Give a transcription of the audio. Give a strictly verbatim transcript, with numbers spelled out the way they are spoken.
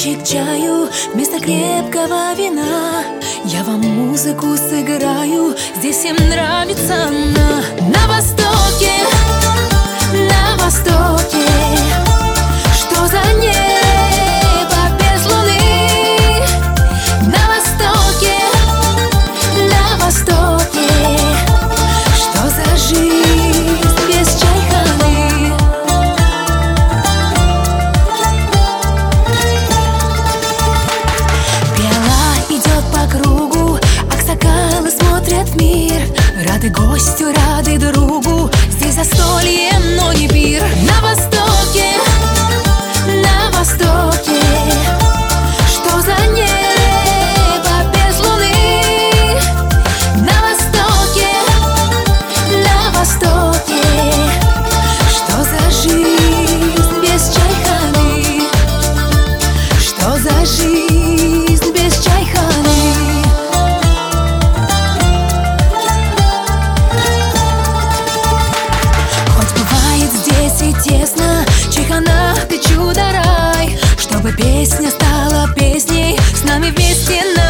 стаканчик чаю вместо крепкого вина. Я вам музыку сыграю, здесь всем нравится она. На востоке, на востоке, что за небо без луны? На востоке, на востоке, что за жизнь без чайханы? Пиала идет по кругу, аксакалы смотрят в мир. Рады гостю, рады другу, здесь застолье, но не пир. На востоке, на востоке, что за небо без луны? На востоке, на востоке, что за жизнь без чайханы? Что за жизнь без чайханы? Хоть бывает здесь и тесно, чайхана — ты чудо-рай. Чтобы песня стала песней, с нами вместе на